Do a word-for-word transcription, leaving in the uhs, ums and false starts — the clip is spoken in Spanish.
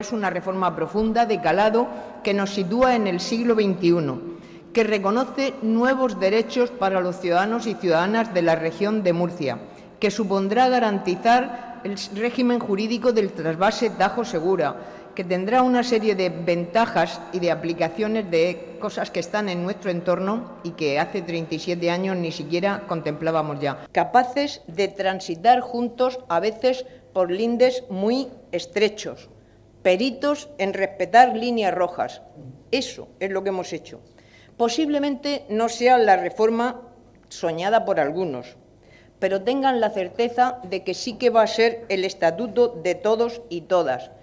Es una reforma profunda de calado que nos sitúa en el siglo veintiuno, que reconoce nuevos derechos para los ciudadanos y ciudadanas de la región de Murcia, que supondrá garantizar el régimen jurídico del trasvase Tajo-Segura, que tendrá una serie de ventajas y de aplicaciones de cosas que están en nuestro entorno y que hace treinta y siete años ni siquiera contemplábamos ya. Capaces de transitar juntos, a veces por lindes muy estrechos, peritos en respetar líneas rojas. Eso es lo que hemos hecho. Posiblemente no sea la reforma soñada por algunos, pero tengan la certeza de que sí que va a ser el estatuto de todos y todas,